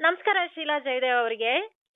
ನಮಸ್ಕಾರ ಶೀಲಾ ಜಯದೇವ್ ಅವರಿಗೆ.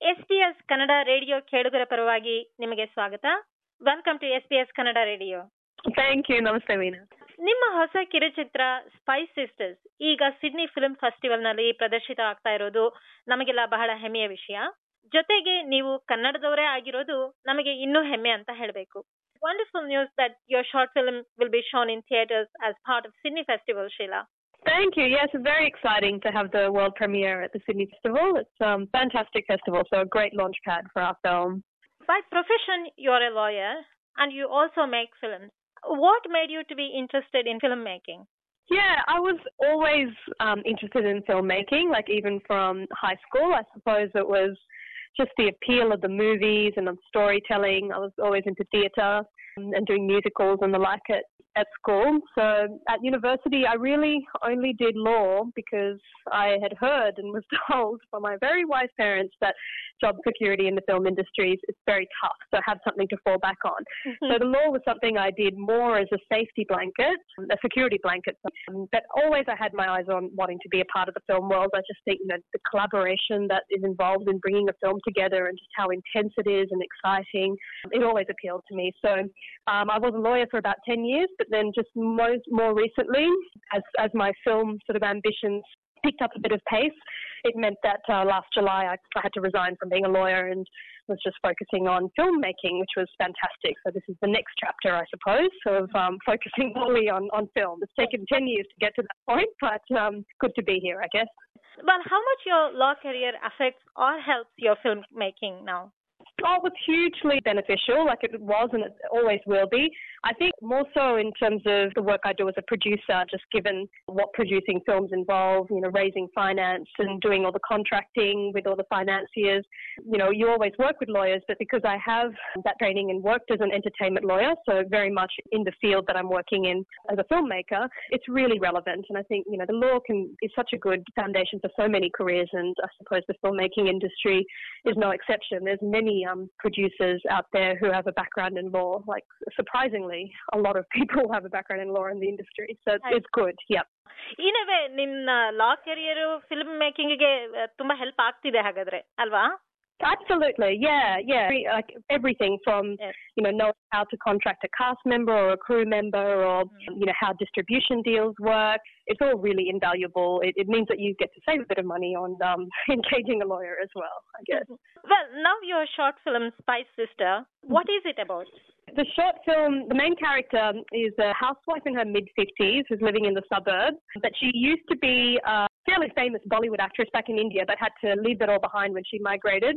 SBS Kannada radio ಕೇಳುಗರ ಪರವಾಗಿ ನಿಮಗೆ ಸ್ವಾಗತ. Welcome to SBS Kannada radio. Thank you. ನಮಸ್ತೆ ಮೀನಾ. ನಿಮ್ಮ ಹೊಸ ಕಿರುಚಿತ್ರ ಸ್ಪೈಸ್ ಸಿಸ್ಟರ್ಸ್ ಈಗ ಸಿಡ್ನಿ ಫಿಲ್ಮ್ ಫೆಸ್ಟಿವಲ್ ನಲ್ಲಿ ಪ್ರದರ್ಶಿತ ಆಗ್ತಾ ಇರೋದು ನಮಗೆಲ್ಲ ಬಹಳ ಹೆಮ್ಮೆಯ ವಿಷಯ. ಜೊತೆಗೆ ನೀವು ಕನ್ನಡದವರೇ ಆಗಿರೋದು ನಮಗೆ ಇನ್ನೂ ಹೆಮ್ಮೆ ಅಂತ ಹೇಳಬೇಕು. Wonderful news that your short film will be shown in theaters as part of Sydney Festival, Sheila. Thank you. Yes, it's very exciting to have the world premiere at the Sydney Festival. It's a fantastic festival, so a great launch pad for our film. By profession, you're a lawyer and you also make films. What made you to be interested in filmmaking? Yeah, I was always interested in filmmaking, like even from high school. I suppose it was just the appeal of the movies and of storytelling. I was always into theatre and doing musicals and the like at school. So at university, I really only did law because I had heard and was told from my very wise parents that job security in the film industry is very tough, so I have something to fall back on. So the law was something I did more as a safety blanket, a security blanket. But always I had my eyes on wanting to be a part of the film world. I just think, the collaboration that is involved in bringing a film together and just how intense it is and exciting, it always appealed to me. So I was a lawyer for about 10 years, but then just more recently, as my film sort of ambitions picked up a bit of pace, it meant that last July I had to resign from being a lawyer and was just focusing on filmmaking, which was fantastic. So this is the next chapter, I suppose, of focusing fully on film. It's taken 10 years to get to that point, but good to be here, I guess. Well, how much your law career affects or helps your filmmaking now? Oh, it was hugely beneficial, like it was and it always will be. I think more so in terms of the work I do as a producer, just given what producing films involve, raising finance and doing all the contracting with all the financiers. You always work with lawyers, but because I have that training and worked as an entertainment lawyer, so very much in the field that I'm working in as a filmmaker, it's really relevant. And I think, the law is such a good foundation for so many careers, and I suppose the filmmaking industry is no exception. There's many producers out there who have a background in law. Like, surprisingly, a lot of people have a background in law in the industry, so it's good. Yeah. In a way, ನಿನ್ನ ಲಾ career film ಮೇಕಿಂಗ್ಗೆ ತುಂಬಾ help ಆಗ್ತಿದೆ ಹಾಗಾದ್ರೆ ಅಲ್ವಾ? Absolutely, yeah. Like everything from, knowing how to contract a cast member or a crew member or, how distribution deals work. It's all really invaluable. It means that you get to save a bit of money on engaging a lawyer as well, I guess. Well, now your short film, Spice Sister, what is it about? The short film, the main character is a housewife in her mid-50s who's living in the suburbs, but she used to be a fairly famous Bollywood actress back in India, but had to leave that all behind when she migrated.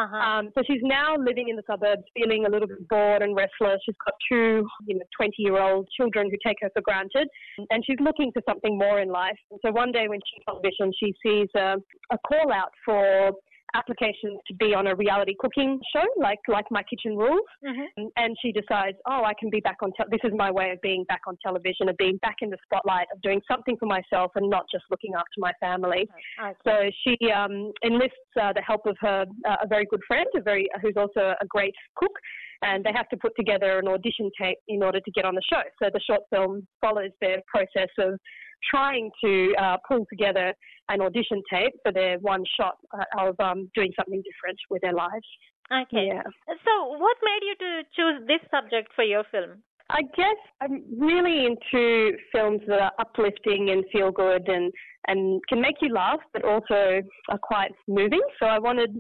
So she's now living in the suburbs, feeling a little bit bored and restless. She's got two, 20-year-old children who take her for granted, and she's looking for something more in life. And so one day when she's on television, she sees a call out for applications to be on a reality cooking show like My Kitchen Rules, and she decides, I can be back on this is my way of being back on television, of being back in the spotlight, of doing something for myself and not just looking after my family. Okay. So she enlists the help of her a very good friend, who's also a great cook, and they have to put together an audition tape in order to get on the show. So the short film follows their process of trying to pull together an audition tape for their one shot of doing something different with their lives. Okay. Yeah. So what made you to choose this subject for your film? I guess I'm really into films that are uplifting and feel good and can make you laugh, but also are quite moving. So I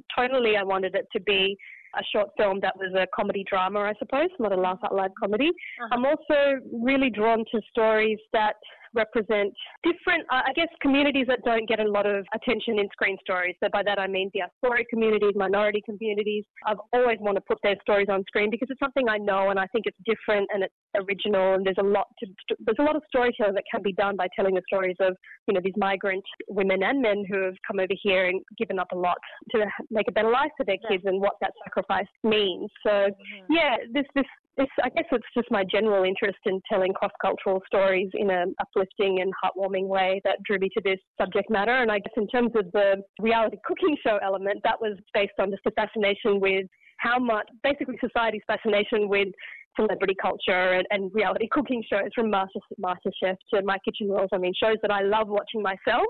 wanted it to be a short film that was a comedy drama, I suppose, not a laugh out loud comedy. I'm also really drawn to stories that represent different, communities that don't get a lot of attention in screen stories. So by that I mean diaspora communities, minority communities. I've always wanted to put their stories on screen because it's something I know and I think it's different and it's original, and there's a lot of storytelling that can be done by telling the stories of, these migrant women and men who have come over here and given up a lot to make a better life for their kids and what that sacrifice means. So this I guess it's just my general interest in telling cross-cultural stories in an uplifting and heartwarming way that drew me to this subject matter. And I guess in terms of the reality cooking show element, that was based on just a fascination with how much, basically society's fascination with celebrity culture and reality cooking shows, from MasterChef to My Kitchen Rules. I mean, shows that I love watching myself,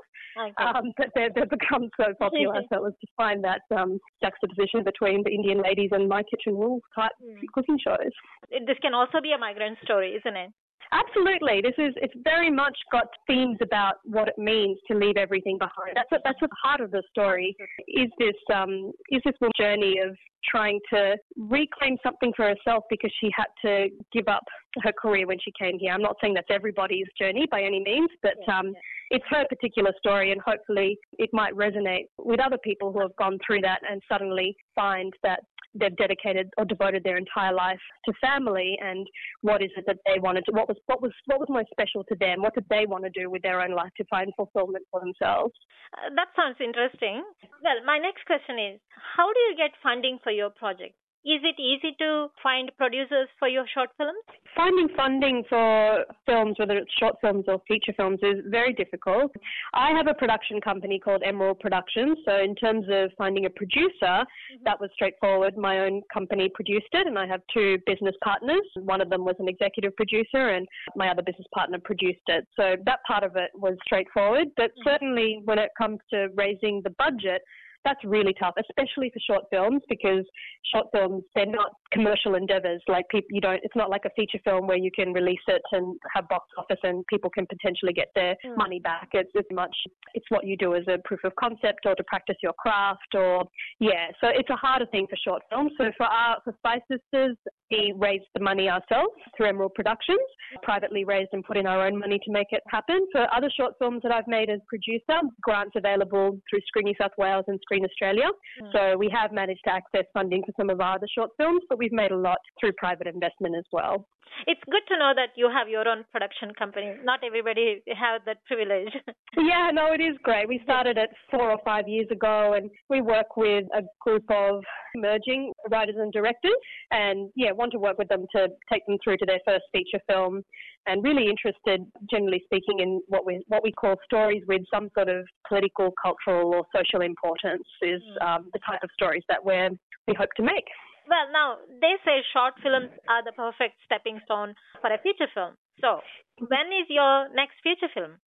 but they've become so popular. So it was to find that juxtaposition between the Indian ladies and My Kitchen Rules type cooking shows. This can also be a migrant story, isn't it? Absolutely. It's very much got themes about what it means to leave everything behind. That's at the heart of the story. Is this woman's journey of trying to reclaim something for herself because she had to give up her career when she came here. I'm not saying that's everybody's journey by any means, but it's her particular story, and hopefully it might resonate with other people who have gone through that and suddenly find that they've dedicated or devoted their entire life to family, and what is it that they wanted to, what was most special to them, what did they want to do with their own life to find fulfillment for themselves. That sounds interesting. Well, my next question is, how do you get funding for your project? Is it easy to find producers for your short films? Finding funding for films, whether it's short films or feature films, is very difficult. I have a production company called Emerald Productions, so in terms of finding a producer, that was straightforward. My own company produced it, and I have two business partners. One of them was an executive producer, and my other business partner produced it. So that part of it was straightforward, but certainly when it comes to raising the budget, that's really tough, especially for short films, because short films, they're not commercial endeavors. Like it's not like a feature film where you can release it and have box office and people can potentially get their money back. It's what you do as a proof of concept or to practice your craft so it's a harder thing for short films. So for Spice Sisters, we raised the money ourselves through Emerald Productions, privately raised and put in our own money to make it happen. For other short films that I've made as producer, grants available through Screen New South Wales and Screen Australia. So we have managed to access funding for some of our other short films, but we've made a lot through private investment as well. It's good to know that you have your own production company. Not everybody has that privilege. Yeah, no, it is great. We started it 4 or 5 years ago, and we work with a group of emerging writers and directors, and want to work with them to take them through to their first feature film, and really interested, generally speaking, in what we call stories with some sort of political, cultural, or social importance is the type of stories that we hope to make. Well, now, they say short films are the perfect stepping stone for a feature film. So, when is your next feature film?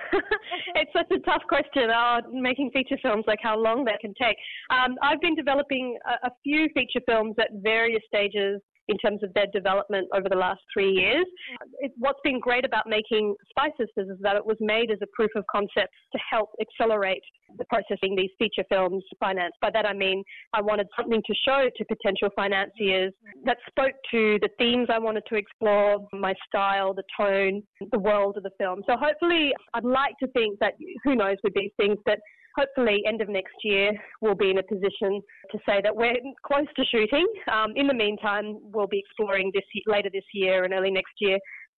It's such a tough question, making feature films, like how long that can take. I've been developing a few feature films at various stages in terms of their development over the last 3 years. What's been great about making Spice Sisters is that it was made as a proof of concept to help accelerate the processing these feature films financed. By that I mean I wanted something to show to potential financiers that spoke to the themes I wanted to explore, my style, the tone, the world of the film. So hopefully, I'd like to think that, who knows with these things, that hopefully end of next year we'll be in a position to say that we're close to shooting. In the meantime, we'll be exploring later this year and early next year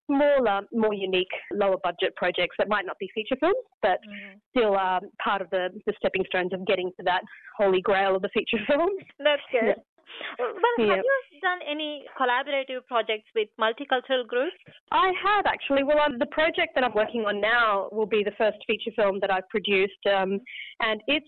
more unique, lower budget projects that might not be feature films, but still are part of the stepping stones of getting to that holy grail of the feature film. That's good. Yeah. Well, have you done any collaborative projects with multicultural groups? I have, actually. Well, the project that I'm working on now will be the first feature film that I've produced, and it's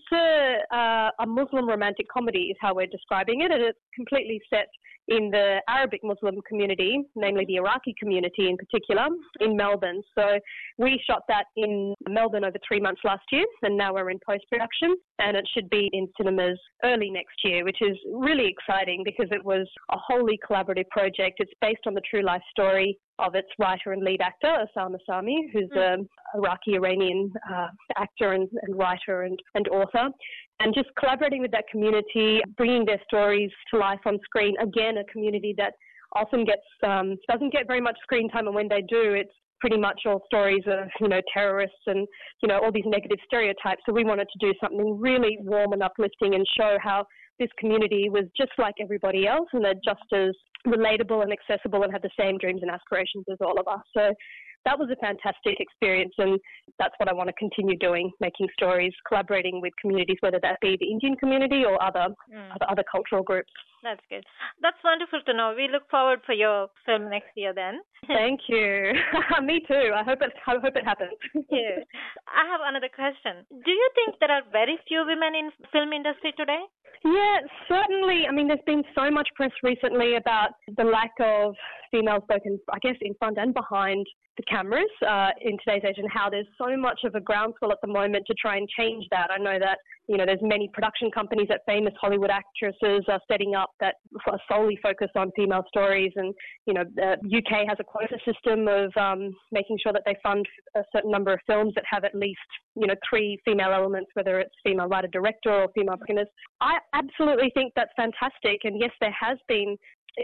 a Muslim romantic comedy is how we're describing it, and it's completely set in the Arabic Muslim community, namely the Iraqi community in particular, in Melbourne. So we shot that in Melbourne over 3 months last year, and now we're in post-production, and it should be in cinemas early next year, which is really exciting because it was a wholly collaborative project. It's based on the true life story of its writer and lead actor, Osama Sami, who's an Iraqi-Iranian actor and writer and author. And just collaborating with that community, bringing their stories to life on screen. Again, a community that often doesn't get very much screen time, and when they do, it's pretty much all stories of, terrorists and, all these negative stereotypes. So we wanted to do something really warm and uplifting and show how this community was just like everybody else, and they're just as relatable and accessible and have the same dreams and aspirations as all of us. So that was a fantastic experience, and that's what I want to continue doing, making stories, collaborating with communities, whether that be the Indian community or other cultural groups. That's good. That's wonderful to know. We look forward for your film next year then. Thank you. Me too. I hope it happens. Yeah. I have another question. Do you think there are very few women in film industry today? Yeah, certainly. I mean, there's been so much press recently about the lack of females both in front and behind the cameras in today's age, and how there's so much of a groundswell at the moment to try and change that. I know that, there's many production companies that famous Hollywood actresses are setting up that are solely focused on female stories, and, the UK has a quota system of making sure that they fund a certain number of films that have at least, 3 female elements, whether it's female writer-director or female protagonist. I absolutely think that's fantastic, and yes, it has been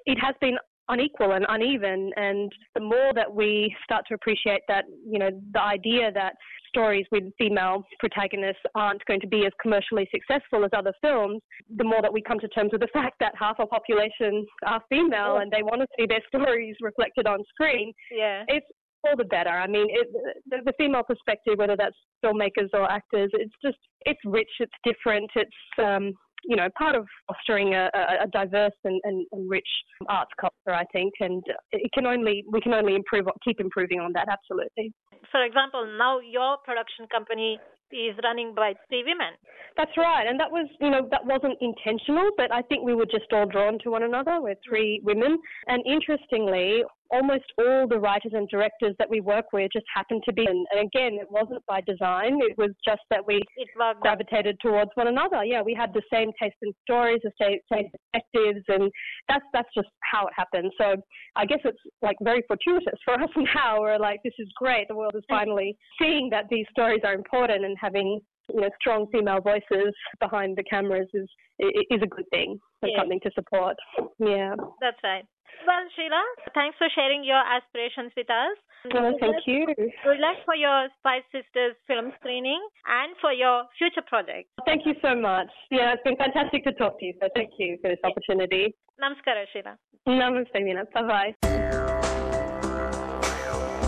unequal and uneven, and the more that we start to appreciate that, the idea that stories with female protagonists aren't going to be as commercially successful as other films, the more that we come to terms with the fact that half our population are female and they want to see their stories reflected on screen. Yeah. It's all the better. I mean, the female perspective, whether that's filmmakers or actors, it's rich, it's different, it's part of fostering a diverse and rich arts culture, I think, and we can only keep improving on that, absolutely. For example, now your production company is running by 3 women. That's right, and that wasn't intentional, but I think we were just all drawn to one another. We're 3 women, and interestingly, almost all the writers and directors that we work with just happened to be, and again, it wasn't by design, it was just that we gravitated towards one another. Yeah, we had the same taste in stories, the same perspectives, and that's just how it happened. So I guess it's like very fortuitous for us now. We're like, this is great. The world is finally seeing that these stories are important, and having strong female voices behind the cameras is a good thing and something to support. Yeah. That's right. Well, Sheila, thanks for sharing your aspirations with us. Well, thank you. Good luck for your Spice Sisters film screening and for your future projects. Thank you so much. Yeah, it's been fantastic to talk to you, so thank you for this opportunity. Namaskara, Sheila. Namaste, Meena. Bye-bye.